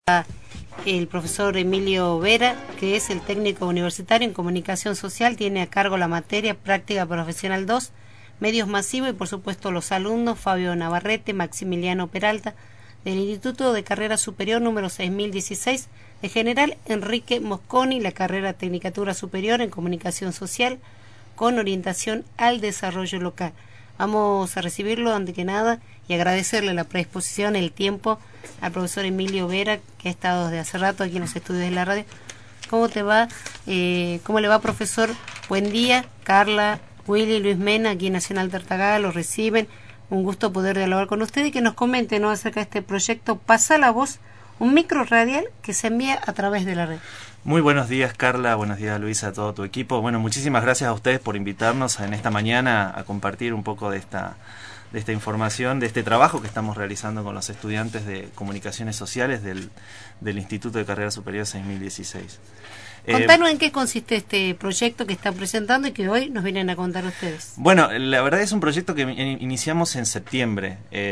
El profesor Emilio Vera, que es el técnico universitario en comunicación social, tiene a cargo la materia práctica profesional 2, medios masivos, y por supuesto los alumnos Fabio Navarrete, Maximiliano Peralta, del Instituto de Carrera Superior número 6016, de General Enrique Mosconi, la carrera Tecnicatura Superior en Comunicación Social, con orientación al desarrollo local. Vamos a recibirlo antes que nada y agradecerle la predisposición, el tiempo al profesor Emilio Vera, que ha estado desde hace rato aquí en los estudios de la radio. ¿Cómo te va? ¿Cómo le va, profesor? Buen día. Carla, Willy, Luis Mena, aquí en Nacional Tartagal, lo reciben. Un gusto poder dialogar con usted y que nos comente, ¿no?, acerca de este proyecto Pasa la Voz, un micro radial que se envía a través de la red. Muy buenos días, Carla, buenos días, Luisa, a todo tu equipo. Bueno, muchísimas gracias a ustedes por invitarnos en esta mañana a compartir un poco de esta información, de este trabajo que estamos realizando con los estudiantes de Comunicaciones Sociales del Instituto de Carrera Superior 6016. Contanos en qué consiste este proyecto que están presentando y que hoy nos vienen a contar ustedes. Bueno, la verdad es un proyecto que iniciamos en septiembre.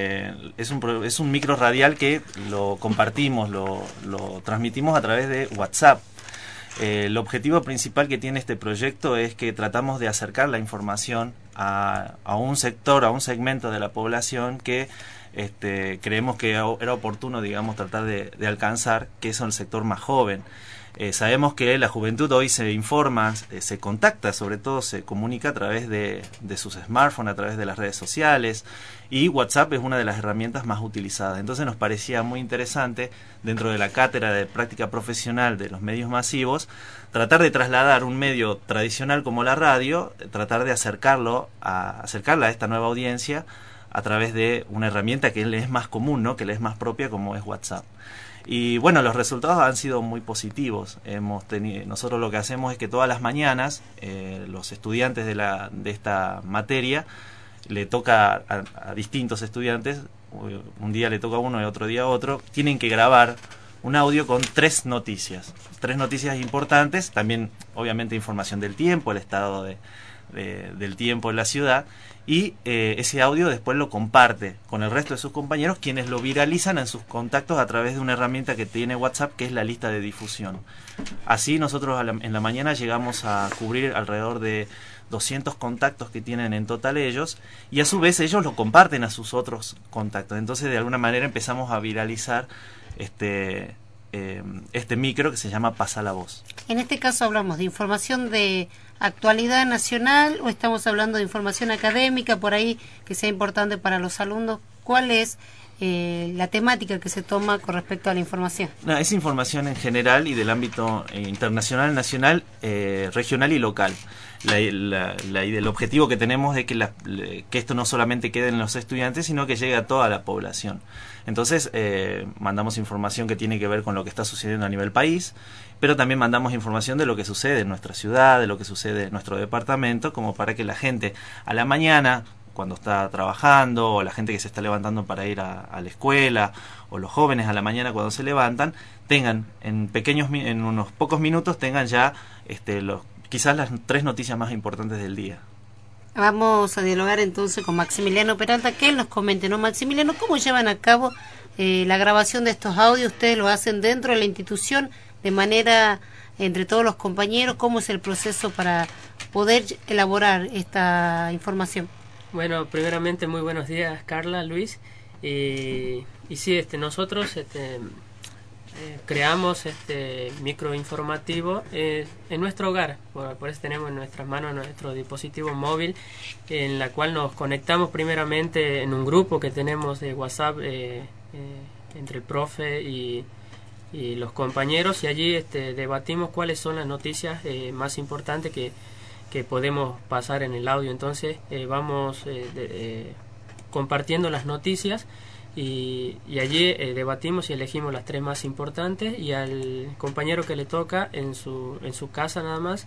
Es un micro radial que lo compartimos, lo transmitimos a través de WhatsApp. El objetivo principal que tiene este proyecto es que tratamos de acercar la información a un sector, a un segmento de la población que creemos que era oportuno, digamos, tratar de alcanzar, que es el sector más joven. Sabemos que la juventud hoy se informa, se contacta, sobre todo se comunica a través de sus smartphones, a través de las redes sociales, y WhatsApp es una de las herramientas más utilizadas. Entonces nos parecía muy interesante, dentro de la cátedra de práctica profesional de los medios masivos, tratar de trasladar un medio tradicional como la radio, tratar de acercarla a esta nueva audiencia a través de una herramienta que le es más común, ¿no?, que le es más propia, como es WhatsApp. Y bueno, los resultados han sido muy positivos. Nosotros lo que hacemos es que todas las mañanas los estudiantes de esta materia, le toca a distintos estudiantes, un día le toca a uno y otro día a otro, tienen que grabar un audio con tres noticias importantes, también obviamente información del tiempo, el estado del tiempo en la ciudad, y ese audio después lo comparte con el resto de sus compañeros, quienes lo viralizan en sus contactos a través de una herramienta que tiene WhatsApp, que es la lista de difusión. Así nosotros en la mañana llegamos a cubrir alrededor de 200 contactos que tienen en total ellos, y a su vez ellos lo comparten a sus otros contactos. Entonces de alguna manera empezamos a viralizar este micro que se llama Pasa la Voz. En este caso hablamos de información de actualidad nacional, o estamos hablando de información académica por ahí que sea importante para los alumnos. ¿Cuál es la temática que se toma con respecto a la información? No, es información en general y del ámbito internacional, nacional, regional y local. El objetivo que tenemos es que esto no solamente quede en los estudiantes, sino que llegue a toda la población. Entonces mandamos información que tiene que ver con lo que está sucediendo a nivel país, pero también mandamos información de lo que sucede en nuestra ciudad, de lo que sucede en nuestro departamento, como para que la gente a la mañana, cuando está trabajando, o la gente que se está levantando para ir a la escuela, o los jóvenes a la mañana cuando se levantan, tengan en unos pocos minutos tengan ya quizás las tres noticias más importantes del día. Vamos a dialogar entonces con Maximiliano Peralta, que él nos comente, ¿no? Maximiliano, ¿cómo llevan a cabo la grabación de estos audios? ¿Ustedes lo hacen dentro de la institución, de manera entre todos los compañeros? ¿Cómo es el proceso para poder elaborar esta información? Bueno, primeramente muy buenos días, Carla, Luis. Y sí, nosotros creamos este micro informativo en nuestro hogar. Por eso tenemos en nuestras manos nuestro dispositivo móvil, en la cual nos conectamos primeramente en un grupo que tenemos de WhatsApp entre el profe y los compañeros, y allí debatimos cuáles son las noticias más importantes que podemos pasar en el audio. Entonces vamos compartiendo las noticias y allí debatimos y elegimos las tres más importantes, y al compañero que le toca en su casa nada más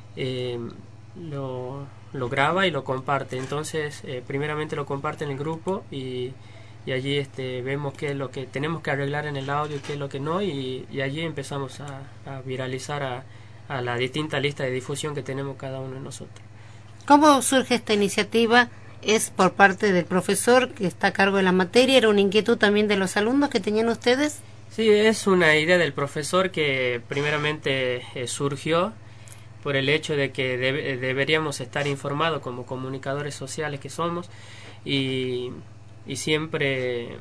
lo graba y lo comparte. Entonces primeramente lo comparte en el grupo y allí vemos qué es lo que tenemos que arreglar en el audio y qué es lo que no, y allí empezamos a viralizar a la distinta lista de difusión que tenemos cada uno de nosotros. ¿Cómo surge esta iniciativa? ¿Es por parte del profesor que está a cargo de la materia? ¿Era una inquietud también de los alumnos que tenían ustedes? Sí, es una idea del profesor que primeramente surgió por el hecho de que deberíamos estar informados como comunicadores sociales que somos, y siempre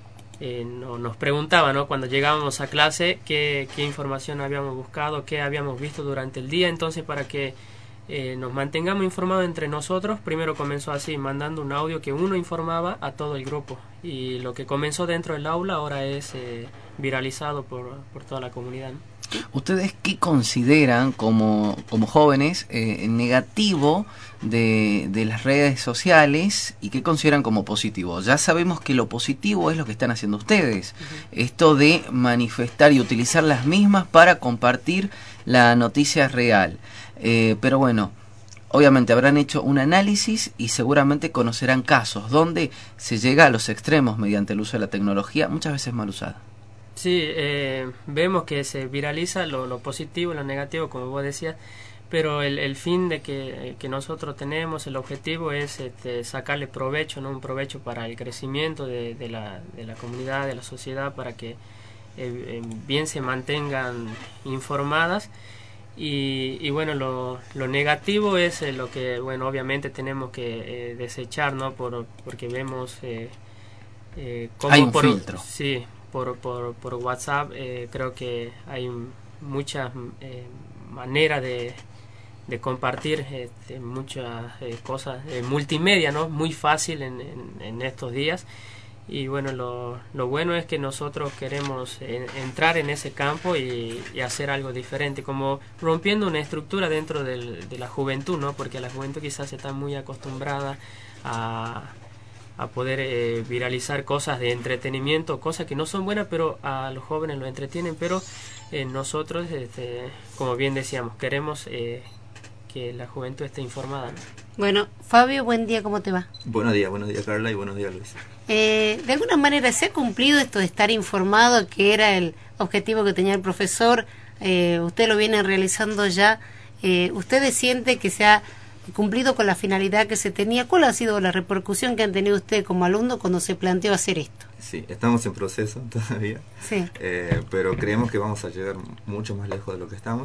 nos preguntaba, ¿no?, cuando llegábamos a clase qué información habíamos buscado, qué habíamos visto durante el día. Entonces, para que nos mantengamos informados entre nosotros, primero comenzó así, mandando un audio que uno informaba a todo el grupo, y lo que comenzó dentro del aula ahora es viralizado por toda la comunidad, ¿no? ¿Ustedes qué consideran como jóvenes negativo de las redes sociales y qué consideran como positivo? Ya sabemos que lo positivo es lo que están haciendo ustedes, esto de manifestar y utilizar las mismas para compartir la noticia real, pero bueno, obviamente habrán hecho un análisis y seguramente conocerán casos donde se llega a los extremos mediante el uso de la tecnología, muchas veces mal usada. Sí, vemos que se viraliza lo positivo y lo negativo, como vos decías, pero el fin de que nosotros tenemos, el objetivo es sacarle provecho, ¿no? Un provecho para el crecimiento de la comunidad, de la sociedad, para que bien se mantengan informadas. Y bueno, lo negativo es lo que, bueno, obviamente tenemos que desechar, ¿no? Porque vemos cómo hay un filtro. Sí, por WhatsApp creo que hay muchas maneras de compartir muchas cosas multimedia, ¿no? Muy fácil en estos días. Y bueno, lo bueno es que nosotros queremos entrar en ese campo y hacer algo diferente, como rompiendo una estructura dentro de la juventud, ¿no? Porque la juventud quizás está muy acostumbrada a poder viralizar cosas de entretenimiento, cosas que no son buenas, pero a los jóvenes lo entretienen. Pero nosotros, como bien decíamos, queremos que la juventud esté informada, ¿no? Bueno, Fabio, buen día, ¿cómo te va? Buenos días Carla y buenos días Luis. De alguna manera se ha cumplido esto de estar informado, que era el objetivo que tenía el profesor. Usted lo viene realizando ya. ¿Usted siente que se ha cumplido con la finalidad que se tenía? ¿Cuál ha sido la repercusión que han tenido usted como alumno cuando se planteó hacer esto? Sí, estamos en proceso todavía, sí. Pero creemos que vamos a llegar mucho más lejos de lo que estamos.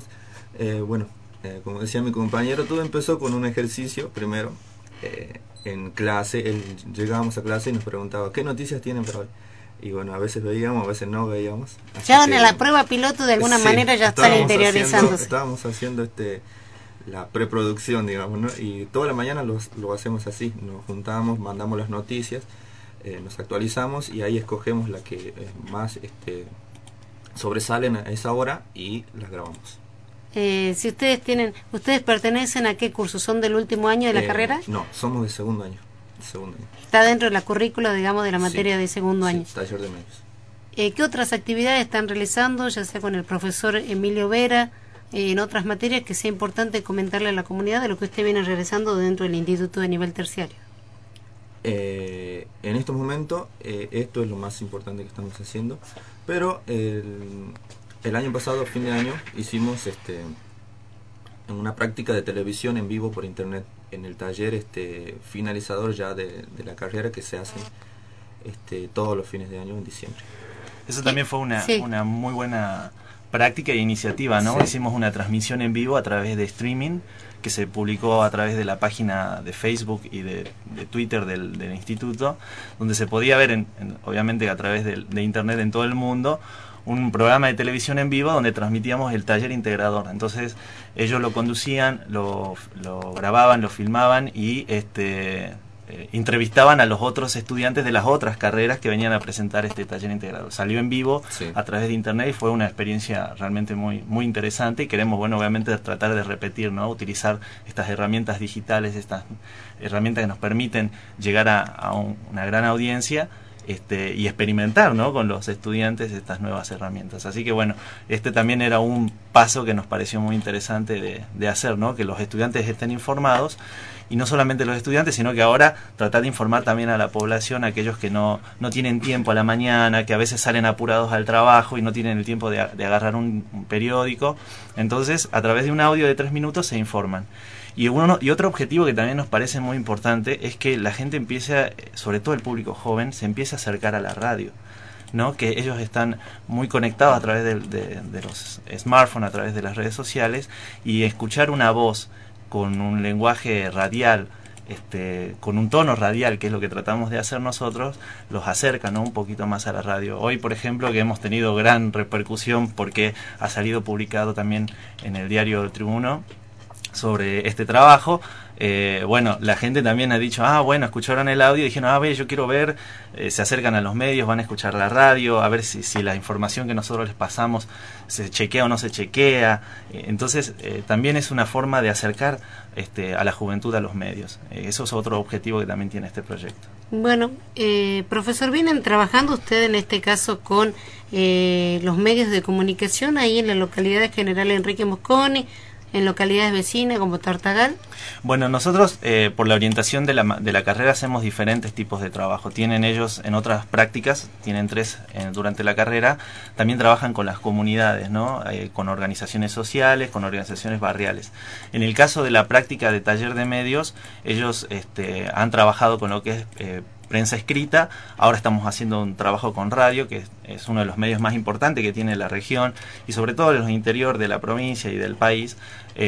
Como decía mi compañero, todo empezó con un ejercicio primero. En clase, llegábamos a clase y nos preguntaba ¿qué noticias tienen para hoy? Y bueno, a veces veíamos, a veces no veíamos. Ya van a la prueba piloto, de alguna manera ya están interiorizándose. Estábamos haciendo la preproducción, digamos, ¿no? Y toda la mañana lo hacemos así, nos juntamos, mandamos las noticias, nos actualizamos y ahí escogemos la que más sobresalen a esa hora y las grabamos. Si ¿ustedes pertenecen a qué curso? ¿Son del último año de la carrera? No, somos de segundo año. Está dentro de la currícula, digamos, de la materia de segundo año. Taller de medios. ¿Qué otras actividades están realizando, ya sea con el profesor Emilio Vera, en otras materias que sea importante comentarle a la comunidad de lo que usted viene realizando dentro del instituto de nivel terciario? En estos momentos, esto es lo más importante que estamos haciendo, pero el año pasado, a fin de año, hicimos una práctica de televisión en vivo por internet en el taller finalizador ya de la carrera que se hace todos los fines de año en diciembre. Eso también fue una muy buena práctica e iniciativa, ¿no? Sí. Hicimos una transmisión en vivo a través de streaming que se publicó a través de la página de Facebook y de Twitter del instituto, donde se podía ver, obviamente a través de internet en todo el mundo, un programa de televisión en vivo donde transmitíamos el taller integrador. Entonces ellos lo conducían, lo grababan, lo filmaban y entrevistaban a los otros estudiantes de las otras carreras que venían a presentar este taller integrador. Salió en vivo a través de internet y fue una experiencia realmente muy, muy interesante, y queremos, bueno, obviamente tratar de repetir, ¿no? Utilizar estas herramientas digitales, estas herramientas que nos permiten llegar a una gran audiencia y experimentar, ¿no?, con los estudiantes estas nuevas herramientas. Así que bueno, también era un paso que nos pareció muy interesante de hacer, ¿no?, que los estudiantes estén informados, y no solamente los estudiantes, sino que ahora tratar de informar también a la población, a aquellos que no tienen tiempo a la mañana, que a veces salen apurados al trabajo y no tienen el tiempo de agarrar un periódico. Entonces, a través de un audio de 3 minutos se informan. Y otro objetivo que también nos parece muy importante es que la gente empiece, sobre todo el público joven, se empiece a acercar a la radio. ¿no? Que ellos están muy conectados a través de los smartphones, a través de las redes sociales, y escuchar una voz con un lenguaje radial, con un tono radial, que es lo que tratamos de hacer nosotros, los acerca, ¿no?, un poquito más a la radio. Hoy, por ejemplo, que hemos tenido gran repercusión porque ha salido publicado también en el diario El Tribuno sobre este trabajo, bueno, la gente también ha dicho, bueno, escucharon el audio y dijeron, yo quiero ver, se acercan a los medios, van a escuchar la radio, a ver si la información que nosotros les pasamos se chequea o no se chequea. Entonces, también es una forma de acercar a la juventud a los medios. Eso es otro objetivo que también tiene este proyecto. Bueno, profesor, vienen trabajando ustedes en este caso con los medios de comunicación ahí en la localidad de General Enrique Mosconi, en localidades vecinas como Tartagal. Bueno, nosotros por la orientación de la carrera hacemos diferentes tipos de trabajo. Tienen ellos en otras prácticas, tienen 3 durante la carrera, también trabajan con las comunidades, ¿no? Con organizaciones sociales, con organizaciones barriales. En el caso de la práctica de taller de medios, ellos han trabajado con lo que es prensa escrita. Ahora estamos haciendo un trabajo con radio, que es uno de los medios más importantes que tiene la región y sobre todo en los interior de la provincia y del país.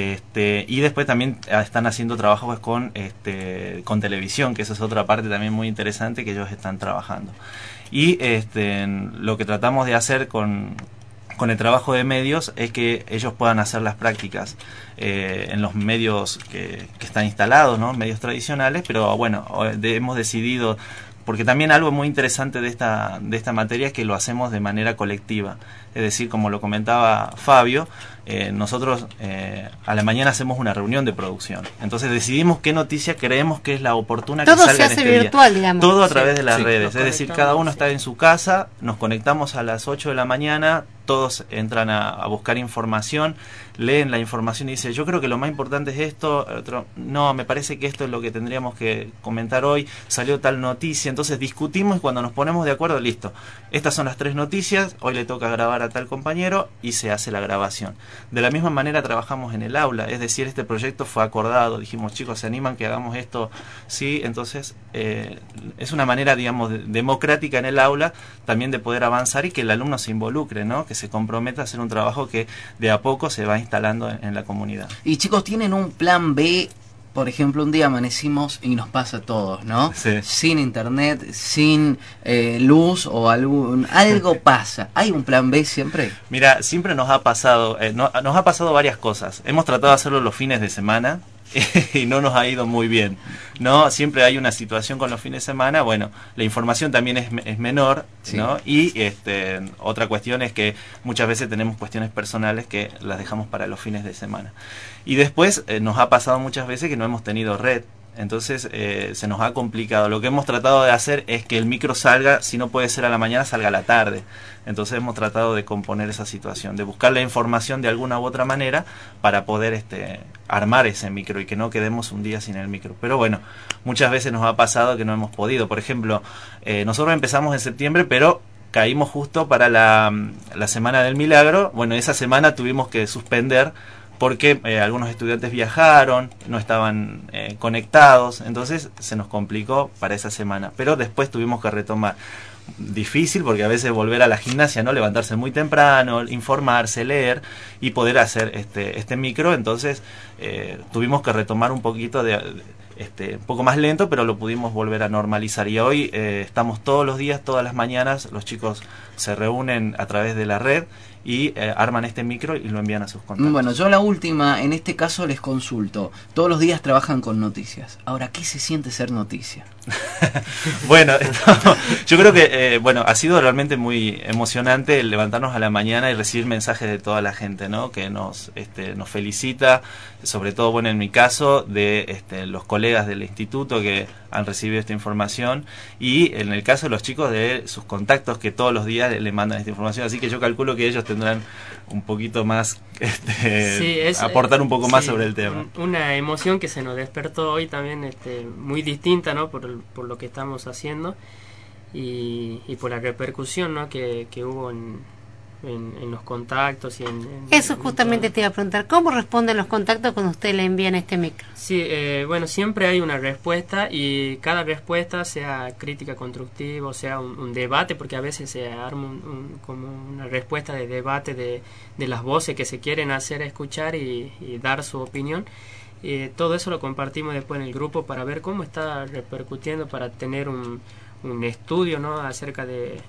Y después también están haciendo trabajos con televisión, que esa es otra parte también muy interesante que ellos están trabajando. Y lo que tratamos de hacer con el trabajo de medios es que ellos puedan hacer las prácticas en los medios que están instalados, ¿no?, medios tradicionales, pero bueno, hemos decidido, porque también algo muy interesante de esta materia es que lo hacemos de manera colectiva, es decir, como lo comentaba Fabio, nosotros a la mañana hacemos una reunión de producción, entonces decidimos qué noticia creemos que es la oportuna que salga en este virtual, día. Digamos. Todo a través de las redes, es decir, cada uno está en su casa, nos conectamos a las 8 de la mañana, todos entran a buscar información, leen la información y dicen, yo creo que lo más importante es esto, otro, no, me parece que esto es lo que tendríamos que comentar hoy, salió tal noticia, entonces discutimos y cuando nos ponemos de acuerdo, listo, estas son las 3 noticias, hoy le toca grabar a tal compañero y se hace la grabación. De la misma manera trabajamos en el aula, es decir, este proyecto fue acordado, dijimos, chicos, ¿se animan que hagamos esto? Sí, entonces es una manera, digamos, democrática en el aula también de poder avanzar y que el alumno se involucre, ¿no?, que se comprometa a hacer un trabajo que de a poco se va instalando en la comunidad. Y chicos, ¿tienen un plan B? Por ejemplo, un día amanecimos y nos pasa a todos, ¿no? Sí. Sin internet, sin luz o algo pasa. ¿Hay un plan B siempre? Mira, siempre nos ha pasado, nos ha pasado varias cosas. Hemos tratado de hacerlo los fines de semana y no nos ha ido muy bien, ¿no? Siempre hay una situación con los fines de semana, bueno, la información también es menor, ¿no? Y otra cuestión es que muchas veces tenemos cuestiones personales que las dejamos para los fines de semana. Y después nos ha pasado muchas veces que no hemos tenido red, entonces se nos ha complicado. Lo que hemos tratado de hacer es que el micro salga, si no puede ser a la mañana, salga a la tarde. Entonces hemos tratado de componer esa situación, de buscar la información de alguna u otra manera para poder armar ese micro y que no quedemos un día sin el micro. Pero bueno, muchas veces nos ha pasado que no hemos podido. Por ejemplo, nosotros empezamos en septiembre, pero caímos justo para la Semana del Milagro. Bueno, esa semana tuvimos que suspender porque algunos estudiantes viajaron, no estaban conectados, entonces se nos complicó para esa semana, pero después tuvimos que retomar. Difícil porque a veces volver a la gimnasia, no, levantarse muy temprano, informarse, leer y poder hacer este micro, entonces tuvimos que retomar un poquito un poco más lento, pero lo pudimos volver a normalizar y hoy estamos todos los días, todas las mañanas, los chicos se reúnen a través de la red y arman este micro y lo envían a sus contactos. Bueno, yo la última, en este caso les consulto, todos los días trabajan con noticias, ahora, ¿qué se siente ser noticia? Bueno, yo creo que ha sido realmente muy emocionante el levantarnos a la mañana y recibir mensajes de toda la gente, ¿no?, que nos felicita, sobre todo, bueno, en mi caso, de los colegas del instituto que han recibido esta información y en el caso de los chicos de sus contactos que todos los días le mandan esta información, así que yo calculo que ellos tendrán un poquito más, aportar un poco más sobre el tema. Una emoción que se nos despertó hoy también, muy distinta, ¿no?, por lo que estamos haciendo y por la repercusión, ¿no?, que hubo en los contactos y Eso justamente te iba a preguntar, ¿cómo responden los contactos cuando usted le envían este micro? Sí, bueno, siempre hay una respuesta y cada respuesta, sea crítica constructiva o sea un debate, porque a veces se arma como una respuesta de debate de las voces que se quieren hacer escuchar y dar su opinión. Todo eso lo compartimos después en el grupo para ver cómo está repercutiendo, para tener un estudio, ¿no?, acerca de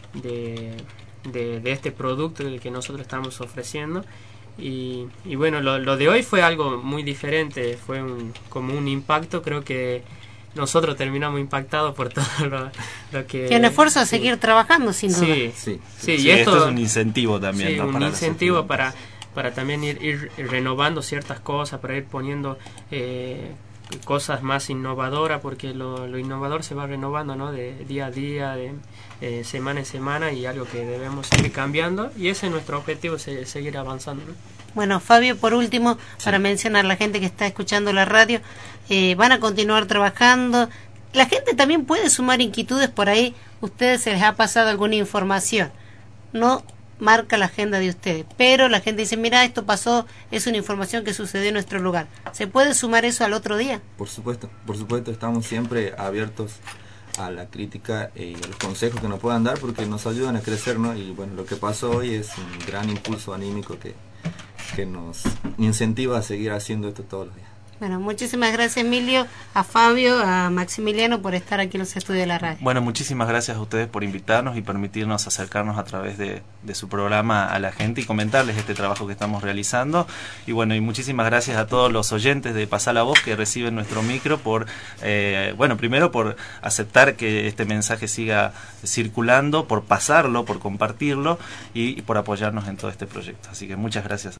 este producto que nosotros estamos ofreciendo. Y bueno, lo de hoy fue algo muy diferente, fue como un impacto. Creo que nosotros terminamos impactados por todo lo que... Que un esfuerzo a seguir trabajando, sin duda. Sí, y esto es un incentivo también, sí, ¿no? Un incentivo para también ir renovando ciertas cosas, para ir poniendo cosas más innovadoras, porque lo innovador se va renovando, ¿no?, de día a día, de semana en semana, y algo que debemos seguir cambiando, y ese es nuestro objetivo, seguir avanzando, ¿no? Bueno, Fabio, por último, para mencionar a la gente que está escuchando la radio, van a continuar trabajando. La gente también puede sumar inquietudes por ahí. ¿Ustedes se les ha pasado alguna información? No marca la agenda de ustedes, pero la gente dice, mira, esto pasó, es una información que sucedió en nuestro lugar. ¿Se puede sumar eso al otro día? Por supuesto, estamos siempre abiertos a la crítica y a los consejos que nos puedan dar, porque nos ayudan a crecer, ¿no? Y bueno, lo que pasó hoy es un gran impulso anímico que nos incentiva a seguir haciendo esto todos los días. Bueno, muchísimas gracias, Emilio, a Fabio, a Maximiliano por estar aquí en los estudios de la radio. Bueno, muchísimas gracias a ustedes por invitarnos y permitirnos acercarnos a través de su programa a la gente y comentarles este trabajo que estamos realizando. Y bueno, y muchísimas gracias a todos los oyentes de Pasá la Voz que reciben nuestro micro por, primero por aceptar que este mensaje siga circulando, por pasarlo, por compartirlo y por apoyarnos en todo este proyecto. Así que muchas gracias.